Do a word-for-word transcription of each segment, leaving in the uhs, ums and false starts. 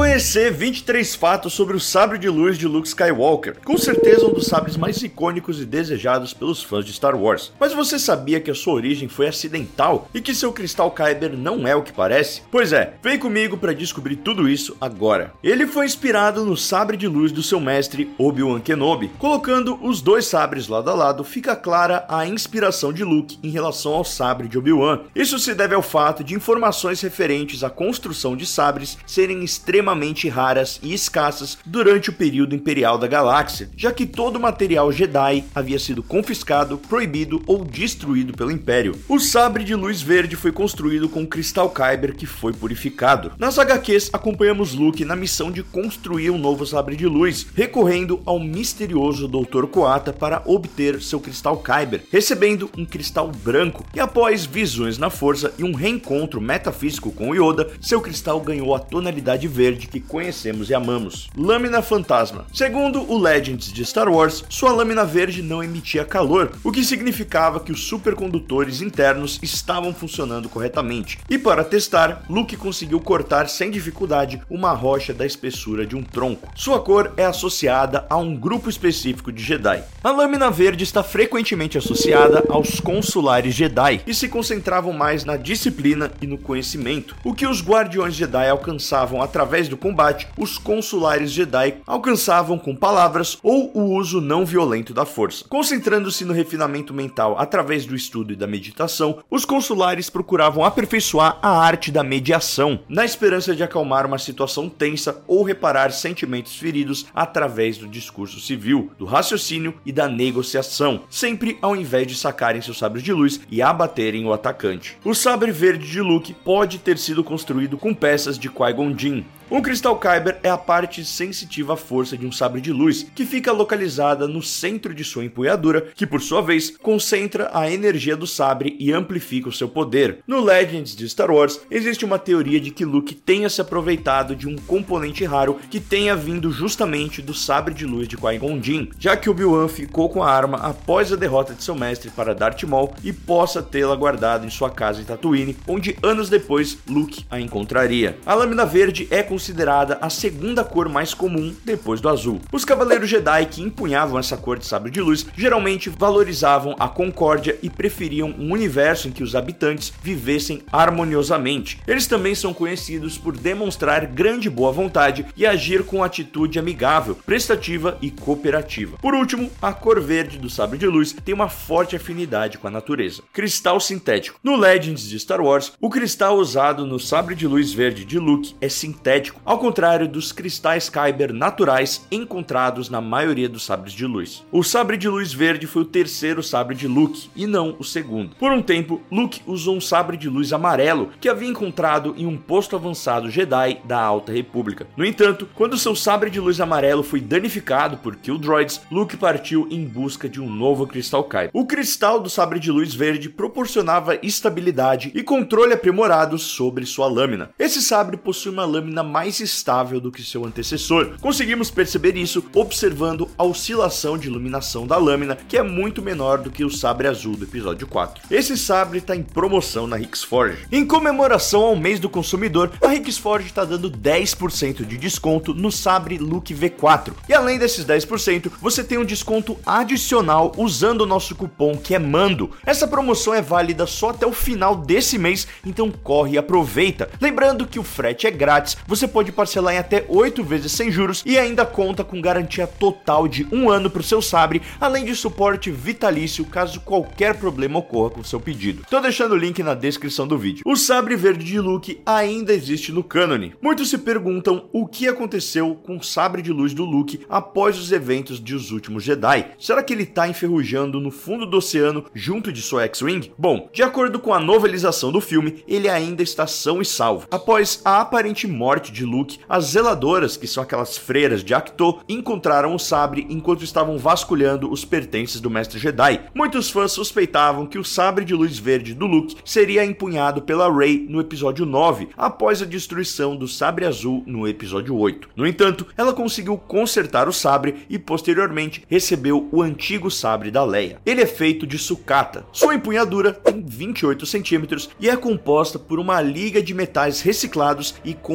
conhecer vinte e três fatos sobre o sabre de luz de Luke Skywalker, com certeza um dos sabres mais icônicos e desejados pelos fãs de Star Wars. Mas você sabia que a sua origem foi acidental e que seu cristal Kyber não é o que parece? Pois é, vem comigo para descobrir tudo isso agora. Ele foi inspirado no sabre de luz do seu mestre Obi-Wan Kenobi. Colocando os dois sabres lado a lado, fica clara a inspiração de Luke em relação ao sabre de Obi-Wan. Isso se deve ao fato de informações referentes à construção de sabres serem extremamente raras e escassas durante o período imperial da galáxia, já que todo o material Jedi havia sido confiscado, proibido ou destruído pelo Império. O sabre de luz verde foi construído com o cristal Kyber que foi purificado. Nas agá quês, acompanhamos Luke na missão de construir um novo sabre de luz, recorrendo ao misterioso doutor Coata para obter seu cristal Kyber, recebendo um cristal branco, e após visões na força e um reencontro metafísico com Yoda, seu cristal ganhou a tonalidade verde que conhecemos e amamos. Lâmina fantasma. Segundo o Legends de Star Wars, sua lâmina verde não emitia calor, o que significava que os supercondutores internos estavam funcionando corretamente. E para testar, Luke conseguiu cortar sem dificuldade uma rocha da espessura de um tronco. Sua cor é associada a um grupo específico de Jedi. A lâmina verde está frequentemente associada aos consulares Jedi, que se concentravam mais na disciplina e no conhecimento. O que os guardiões Jedi alcançavam através do combate, os consulares Jedi alcançavam com palavras ou o uso não violento da força. Concentrando-se no refinamento mental através do estudo e da meditação, os consulares procuravam aperfeiçoar a arte da mediação, na esperança de acalmar uma situação tensa ou reparar sentimentos feridos através do discurso civil, do raciocínio e da negociação, sempre ao invés de sacarem seus sabres de luz e abaterem o atacante. O sabre verde de Luke pode ter sido construído com peças de Qui-Gon Jinn. Um cristal Kyber é a parte sensitiva à força de um sabre de luz, que fica localizada no centro de sua empunhadura, que por sua vez concentra a energia do sabre e amplifica o seu poder. No Legends de Star Wars, existe uma teoria de que Luke tenha se aproveitado de um componente raro que tenha vindo justamente do sabre de luz de Qui-Gon Jinn, já que Obi-Wan ficou com a arma após a derrota de seu mestre para Darth Maul e possa tê-la guardado em sua casa em Tatooine, onde anos depois Luke a encontraria. A lâmina verde é considerada a segunda cor mais comum depois do azul. Os cavaleiros Jedi que empunhavam essa cor de sabre de luz geralmente valorizavam a concórdia e preferiam um universo em que os habitantes vivessem harmoniosamente. Eles também são conhecidos por demonstrar grande boa vontade e agir com atitude amigável, prestativa e cooperativa. Por último, a cor verde do sabre de luz tem uma forte afinidade com a natureza. Cristal sintético. No Legends de Star Wars, o cristal usado no sabre de luz verde de Luke é sintético, ao contrário dos cristais Kyber naturais encontrados na maioria dos sabres de luz. O sabre de luz verde foi o terceiro sabre de Luke e não o segundo. Por um tempo, Luke usou um sabre de luz amarelo que havia encontrado em um posto avançado Jedi da Alta República. No entanto, quando seu sabre de luz amarelo foi danificado por Kill Droids, Luke partiu em busca de um novo cristal Kyber. O cristal do sabre de luz verde proporcionava estabilidade e controle aprimorados sobre sua lâmina. Esse sabre possui uma lâmina mais estável do que seu antecessor. Conseguimos perceber isso observando a oscilação de iluminação da lâmina, que é muito menor do que o sabre azul do episódio quatro. Esse sabre está em promoção na Hixforge. Em comemoração ao mês do consumidor, a Hixforge está dando dez por cento de desconto no sabre Luke V quatro. E além desses dez por cento, você tem um desconto adicional usando o nosso cupom que é MANDO. Essa promoção é válida só até o final desse mês, então corre e aproveita. Lembrando que o frete é grátis, você pode parcelar em até oito vezes sem juros e ainda conta com garantia total de um ano para o seu sabre, além de suporte vitalício caso qualquer problema ocorra com o seu pedido. Tô deixando o link na descrição do vídeo. O sabre verde de Luke ainda existe no cânone. Muitos se perguntam o que aconteceu com o sabre de luz do Luke após os eventos de Os Últimos Jedi. Será que ele tá enferrujando no fundo do oceano junto de sua X-Wing? Bom, de acordo com a novelização do filme, ele ainda está são e salvo. Após a aparente morte de Luke, as zeladoras, que são aquelas freiras de Ahch-To, encontraram o sabre enquanto estavam vasculhando os pertences do mestre Jedi. Muitos fãs suspeitavam que o sabre de luz verde do Luke seria empunhado pela Rey no episódio nove, após a destruição do sabre azul no episódio oito. No entanto, ela conseguiu consertar o sabre e posteriormente recebeu o antigo sabre da Leia. Ele é feito de sucata. Sua empunhadura tem vinte e oito centímetros e é composta por uma liga de metais reciclados e combinados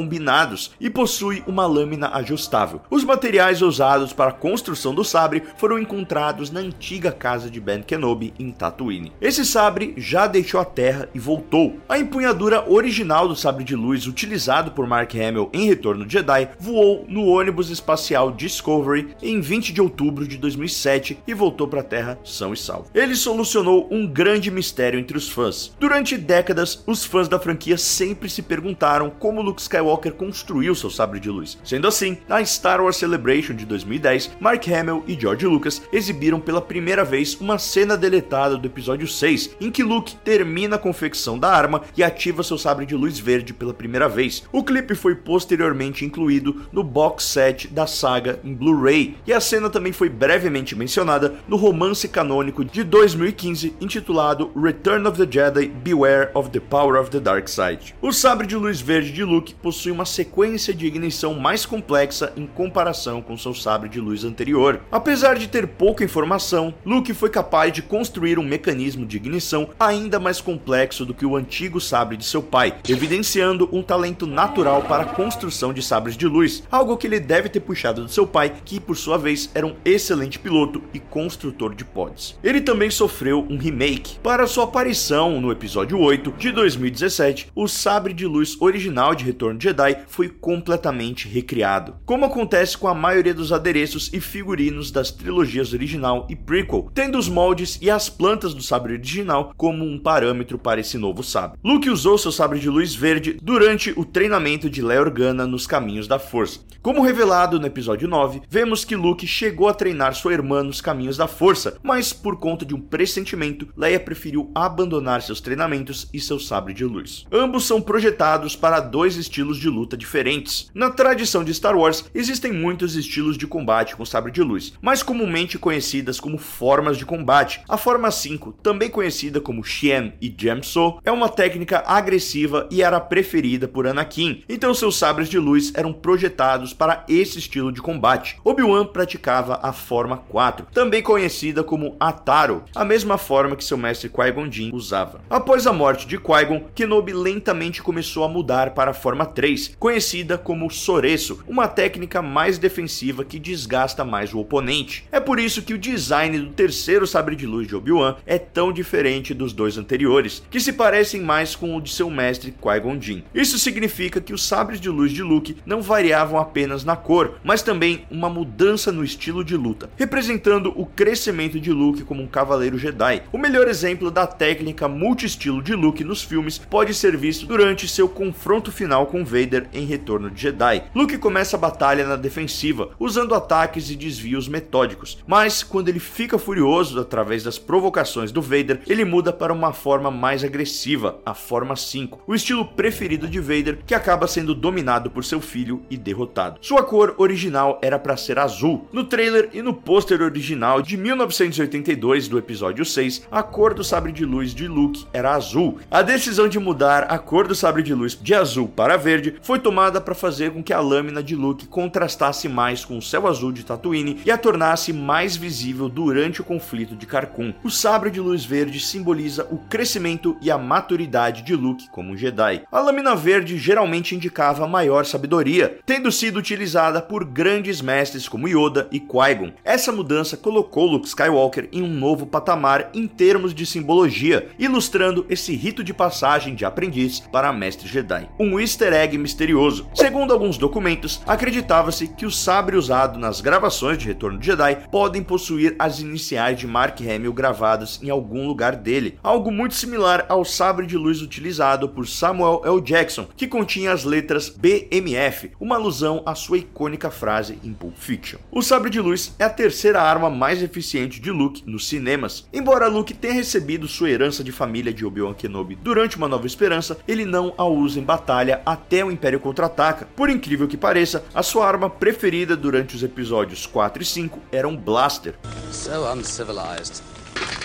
alinhados e possui uma lâmina ajustável. Os materiais usados para a construção do sabre foram encontrados na antiga casa de Ben Kenobi em Tatooine. Esse sabre já deixou a Terra e voltou. A empunhadura original do sabre de luz utilizado por Mark Hamill em Retorno de Jedi voou no ônibus espacial Discovery em vinte de outubro de dois mil e sete e voltou para a Terra são e salvo. Ele solucionou um grande mistério entre os fãs. Durante décadas, os fãs da franquia sempre se perguntaram como Luke Skywalker construiu seu sabre de luz. Sendo assim, na Star Wars Celebration de dois mil e dez, Mark Hamill e George Lucas exibiram pela primeira vez uma cena deletada do episódio seis, em que Luke termina a confecção da arma e ativa seu sabre de luz verde pela primeira vez. O clipe foi posteriormente incluído no box set da saga em Blu-ray, e a cena também foi brevemente mencionada no romance canônico de dois mil e quinze intitulado Return of the Jedi: Beware of the Power of the Dark Side. O sabre de luz verde de Luke possui uma sequência de ignição mais complexa em comparação com seu sabre de luz anterior. Apesar de ter pouca informação, Luke foi capaz de construir um mecanismo de ignição ainda mais complexo do que o antigo sabre de seu pai, evidenciando um talento natural para a construção de sabres de luz, algo que ele deve ter puxado do seu pai, que por sua vez era um excelente piloto e construtor de pods. Ele também sofreu um remake. Para sua aparição no episódio oito de dois mil e dezessete, o sabre de luz original de Retorno de Jedi foi completamente recriado, como acontece com a maioria dos adereços e figurinos das trilogias original e prequel, tendo os moldes e as plantas do sabre original como um parâmetro para esse novo sabre. Luke usou seu sabre de luz verde durante o treinamento de Leia Organa nos Caminhos da Força. Como revelado no episódio nove, vemos que Luke chegou a treinar sua irmã nos Caminhos da Força, mas por conta de um pressentimento, Leia preferiu abandonar seus treinamentos e seu sabre de luz. Ambos são projetados para dois estilos de luta diferentes. Na tradição de Star Wars, existem muitos estilos de combate com sabre de luz, mais comumente conhecidas como formas de combate. A forma cinco, também conhecida como Xian e Jamso, é uma técnica agressiva e era preferida por Anakin, então seus sabres de luz eram projetados para esse estilo de combate. Obi-Wan praticava a forma quatro, também conhecida como Ataro, a mesma forma que seu mestre Qui-Gon Jinn usava. Após a morte de Qui-Gon, Kenobi lentamente começou a mudar para a forma três, conhecida como Soreço, uma técnica mais defensiva que desgasta mais o oponente. É por isso que o design do terceiro sabre de luz de Obi-Wan é tão diferente dos dois anteriores, que se parecem mais com o de seu mestre Qui-Gon Jinn. Isso significa que os sabres de luz de Luke não variavam apenas na cor, mas também uma mudança no estilo de luta, representando o crescimento de Luke como um cavaleiro Jedi. O melhor exemplo da técnica multi-estilo de Luke nos filmes pode ser visto durante seu confronto final com Vader em Retorno de Jedi. Luke começa a batalha na defensiva, usando ataques e desvios metódicos, mas quando ele fica furioso através das provocações do Vader, ele muda para uma forma mais agressiva, a forma cinco, o estilo preferido de Vader, que acaba sendo dominado por seu filho e derrotado. Sua cor original era para ser azul. No trailer e no pôster original de mil novecentos e oitenta e dois do episódio seis, a cor do sabre de luz de Luke era azul. A decisão de mudar a cor do sabre de luz de azul para verde foi tomada para fazer com que a lâmina de Luke contrastasse mais com o céu azul de Tatooine e a tornasse mais visível durante o conflito de Carkoon. O sabre de luz verde simboliza o crescimento e a maturidade de Luke como um Jedi. A lâmina verde geralmente indicava maior sabedoria, tendo sido utilizada por grandes mestres como Yoda e Qui-Gon. Essa mudança colocou Luke Skywalker em um novo patamar em termos de simbologia, ilustrando esse rito de passagem de aprendiz para mestre Jedi. Um easter egg misterioso. Segundo alguns documentos, acreditava-se que o sabre usado nas gravações de Retorno de Jedi podem possuir as iniciais de Mark Hamill gravadas em algum lugar dele, algo muito similar ao sabre de luz utilizado por Samuel L. Jackson, que continha as letras B M F, uma alusão à sua icônica frase em Pulp Fiction. O sabre de luz é a terceira arma mais eficiente de Luke nos cinemas. Embora Luke tenha recebido sua herança de família de Obi-Wan Kenobi durante Uma Nova Esperança, ele não a usa em batalha até o Império Contra-Ataca. Por incrível que pareça, a sua arma preferida durante os episódios quatro e cinco era um blaster. So uncivilized.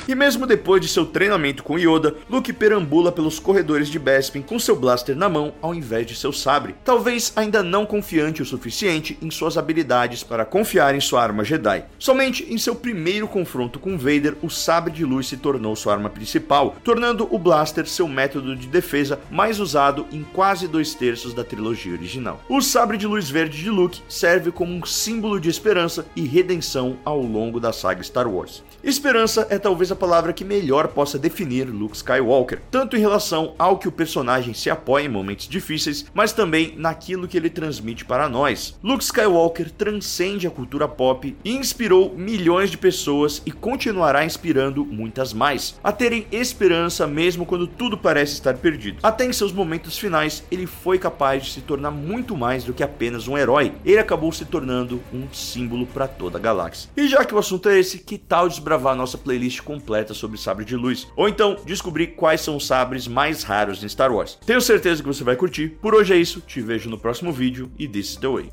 E mesmo depois de seu treinamento com Yoda, Luke perambula pelos corredores de Bespin com seu blaster na mão ao invés de seu sabre, talvez ainda não confiante o suficiente em suas habilidades para confiar em sua arma Jedi. Somente em seu primeiro confronto com Vader, o sabre de luz se tornou sua arma principal, tornando o blaster seu método de defesa mais usado em quase dois terços da trilogia original. O sabre de luz verde de Luke serve como um símbolo de esperança e redenção ao longo da saga Star Wars. Esperança é talvez a palavra que melhor possa definir Luke Skywalker, tanto em relação ao que o personagem se apoia em momentos difíceis, mas também naquilo que ele transmite para nós. Luke Skywalker transcende a cultura pop e inspirou milhões de pessoas e continuará inspirando muitas mais, a terem esperança mesmo quando tudo parece estar perdido. Até em seus momentos finais, ele foi capaz de se tornar muito mais do que apenas um herói. Ele acabou se tornando um símbolo para toda a galáxia. E já que o assunto é esse, que tal desbravar nossa playlist completa sobre sabre de luz? Ou então descobrir quais são os sabres mais raros em Star Wars? Tenho certeza que você vai curtir. Por hoje é isso, te vejo no próximo vídeo e this is the way.